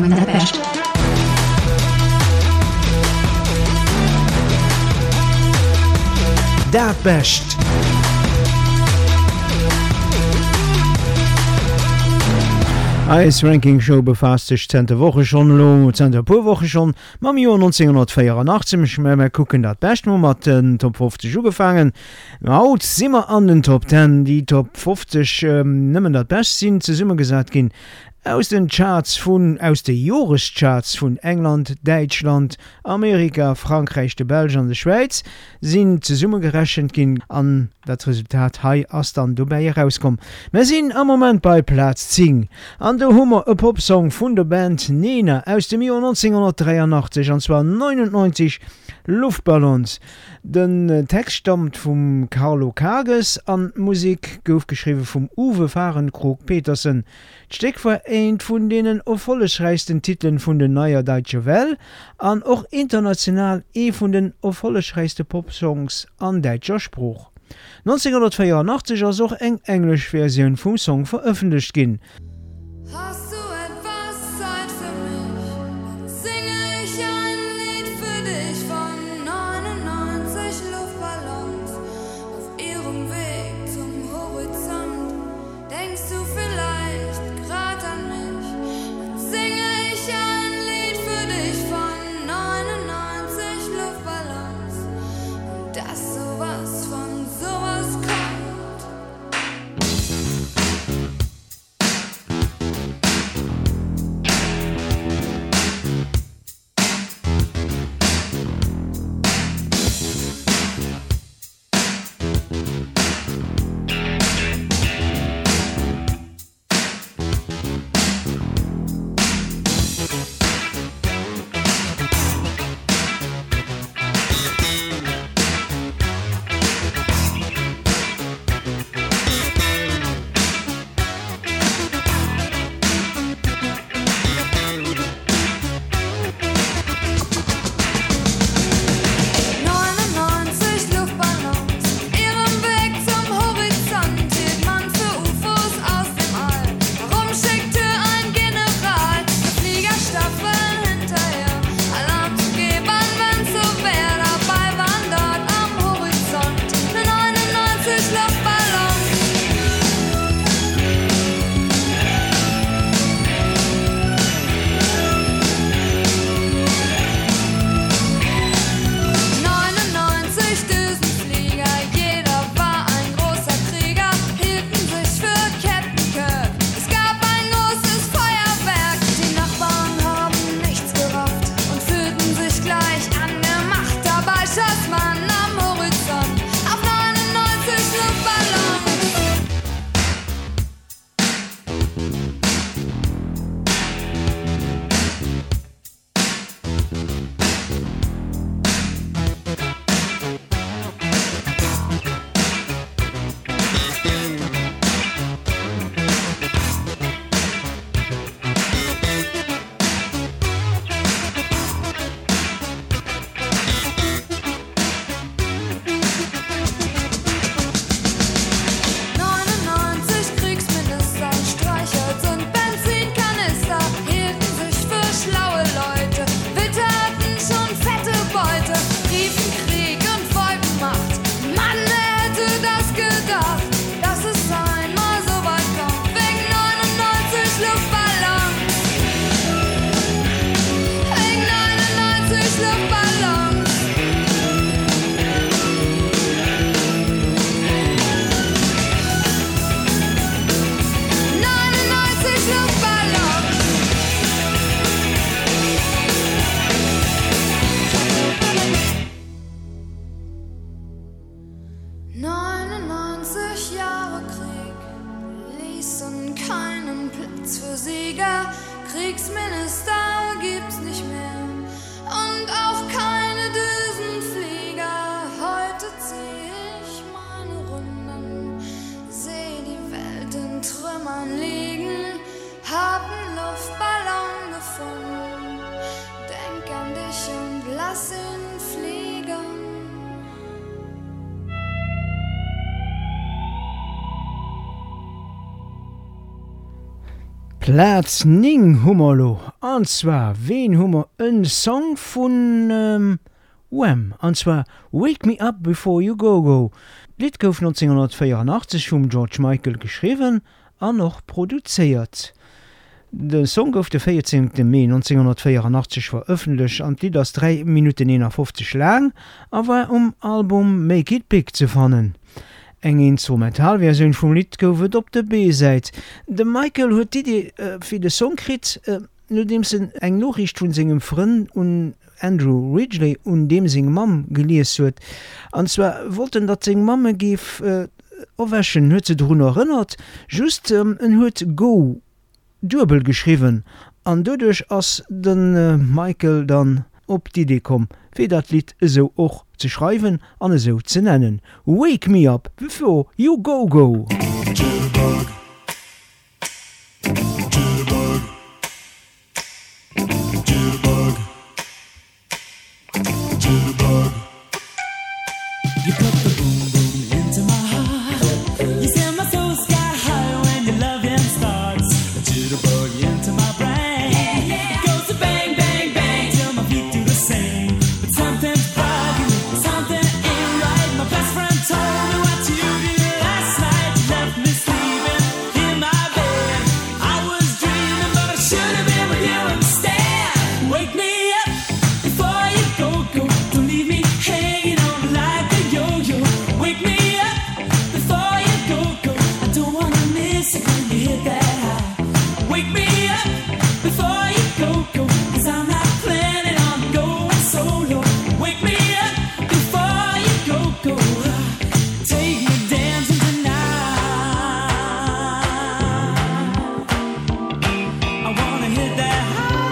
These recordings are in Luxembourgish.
Cocken dat best. Dat best. Als Ranking-Show befasst sich 10. Woche schon lo, 10. Woche schon, mam Jahr 1984, wir gucken das best, wir haben den Top 50 angefangen. Haut sind wir an den Top 10, die Top 50 nehmen das best sind, zusammen gesagt gehen, aus den Jahrescharts von England, Deutschland, Amerika, Frankreich, Belgien und der Schweiz sind zusammengerechnet gehen an das Resultat hei as dann dabei herauskommt. Wir sind am Moment bei Platz 10. An der Hummer a Popsong von der Band Nena aus dem Jahr 1983 und zwar 99 Luftballons. Den Text stammt von Carlo Kages an Musik geschrieben vom Uwe Fahrenkrug Petersen. Stück war ein von den erfolgreichsten Titeln von der Neue Deutsche Welle und auch international von den erfolgreichsten Popsongs an deutscher Spruch. 1984 ist auch eine englische Version vom Song veröffentlicht worden. Hast du etwas Zeit für mich? Dann singe ich ein Lied für dich von 99 Luftballons auf ihrem Weg zum Horizont. Denkst du vielleicht grad an mich? Dann singe ich ein Lied für dich von 99 Luftballons und dass sowas von sowas kommt. Platz 9 hummerlo. Anzwer wen hummer en Song vun Wham. Anzwer Wake Me Up Before You Go Go. Lied gouf 1984 vum George Michael geschriwen an noch produzéiert. Den Song gouf de 14. Mai 1984 veröffentlicht an Lied ass 3 Minuten 51 lang, awer Album Make It Big ze fannen. Eng Instrumentalversion vum Lied goufet op de B-Seit. De Michael huet Idee fir de Song krit, nodem se eng Nachricht vun segem Frënd und Andrew Ridgeley und dem seg Mam gelees huet. Anzwer wollten dat seg Mamme gif awäschen huet ze drun erinnert, just en huet Go Dubel geschriwen, an dodurch ass den Michael dann op die Idee kom, fir dat Lied so och ze schreiwen an so ze nennen. Wake me up before you go go. Jitterbug. Jitterbug. Jitterbug. Jitterbug. You put the boom boom into my heart. You send my soul sky high when your loving starts. A jitterbug into my brain. It goes to bang bang bang till my feet do the same. But something's bugging me, something ain't right. My best friend told me what you did last night. You left me sleeping in my bed. I was dreaming, but I should have been with you instead. Wake me up before you go go. Don't leave me hanging on like a yo-yo. Wake me up before you go go. I don't wanna miss it when you hit that high. Wake me up before you go go. 'Cause I'm not planning on going solo. Wake me up before you go go. Take me dancing tonight. I wanna hit that high.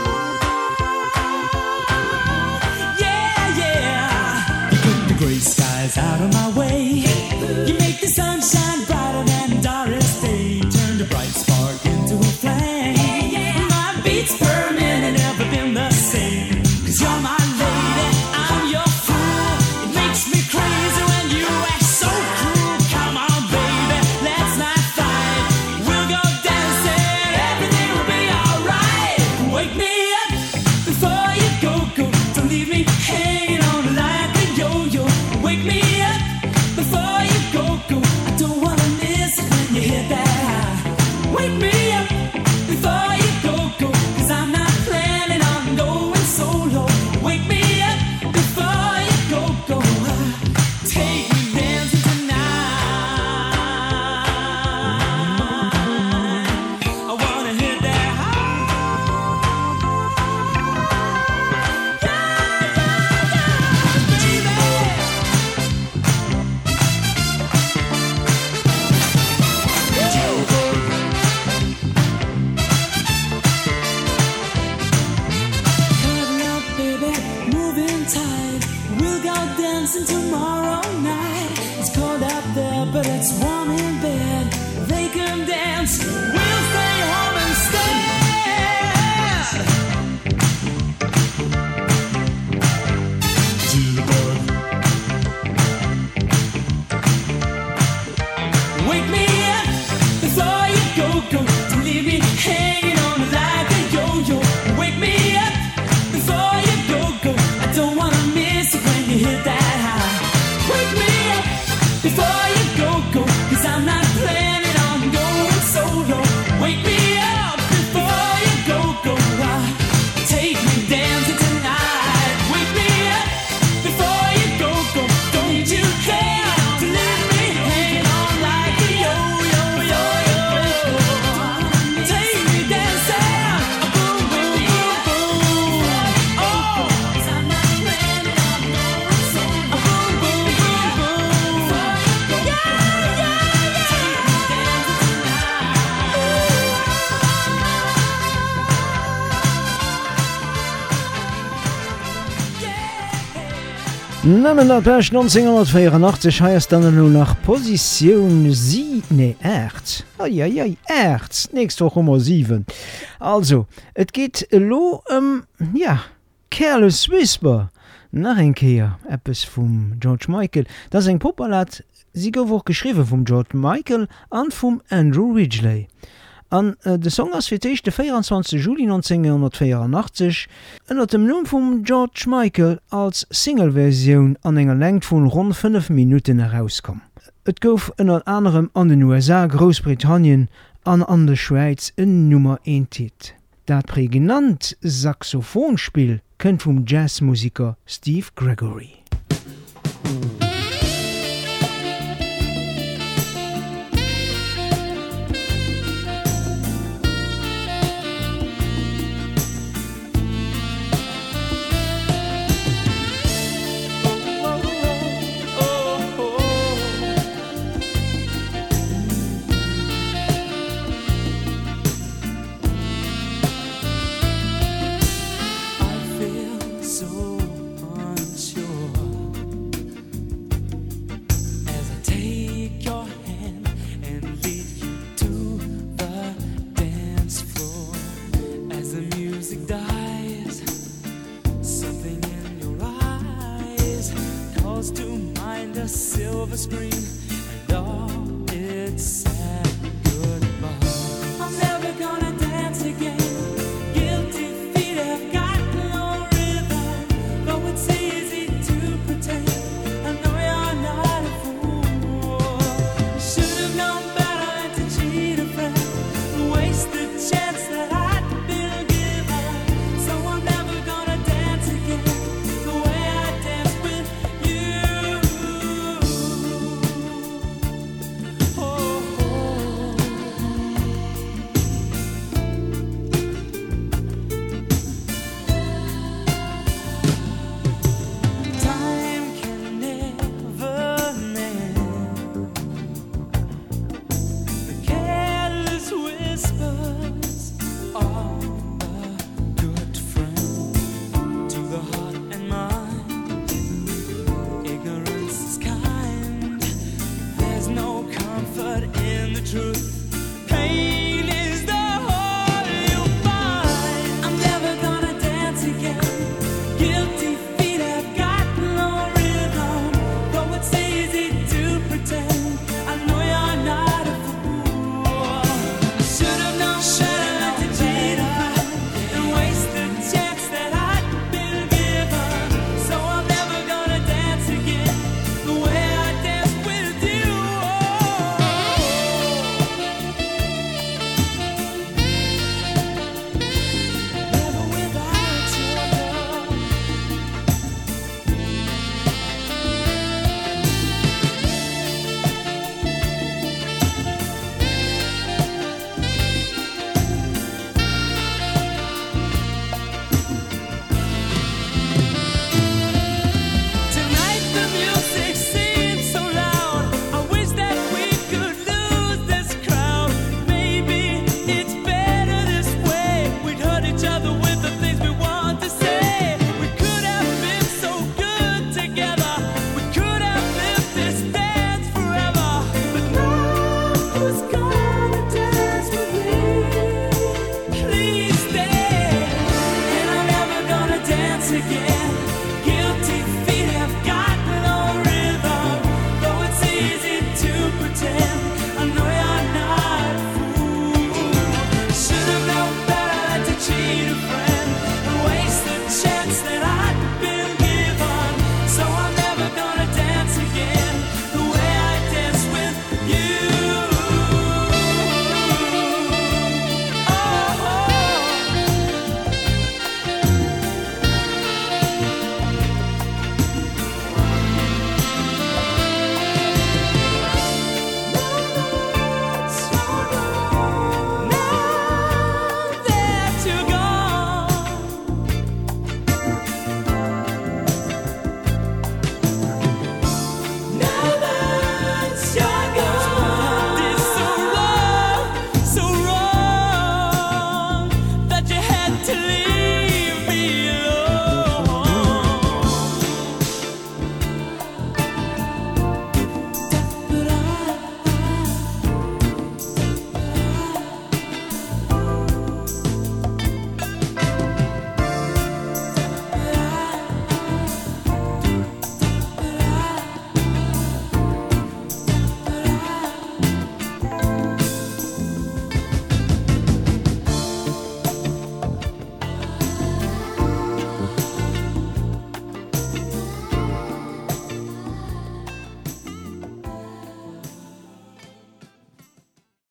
Yeah, yeah. You put the gray skies out of my way. You make the sunshine brighter than Doris Day. Turn the bright spark into a flame. My beats per minute never been the same. 'Cause you're my lady, I'm your fool. It makes me crazy when you act so cruel. Come on, baby, let's not fight. We'll go dancing, everything will be alright. Wake me up before you go go. Don't leave me hanging on like a yo-yo. Wake me up before you go go. I don't wanna miss it when you hit that high. Wake me up before you go go. 'Cause I'm not planning on going solo. Wake me up before you go go. Take me dancing tonight. I wanna hit that high. Cuddle up, baby, moving tight. We'll go dancing tomorrow night. It's cold out there, but it's warm in bed. They can dance, we'll stay home instead. Jitterbug. Wake me up before you go go. Don't leave me hanging on like a yo-yo. Wake me up before you go go. I don't wanna miss it when you hit that high. Wake me up before you go go. 'Cause I'm not planning on going solo. Wake me up before you go go. Take me dancing tonight. Wake me up before you go go. Don't you dare to leave me hanging on like a yo-yo, yo-yo. Take me dancing, boom, boom, boom, boom. Oh, 'cause I'm not planning on going solo. Boom, boom, boom, boom. Yeah, yeah, yeah. Take me dancing Nëmmen der Pech 1984 heiers dann no nach Positionioun 8. Eieiei, Erz, nächst och hummer 7. Also, et geht lo Careless Whisper. Nach enkeer Appes vum George Michael. Das eng Popballad, sie gouf och geschriwe vum George Michael an vum Andrew Ridgeley. An de Song ass fir de 24. Juli 1984 ënner dem Numm vum George Michael als Singleversion an enger Längt vun rund 5 Minuten herauskom. Et gouf ënner anderem an den USA, Großbritannien an der Schweiz en Nummer 1 Tit. Dat prägnant Saxophonspiel kënnt vum Jazzmusiker Steve Gregory. Silver screen and all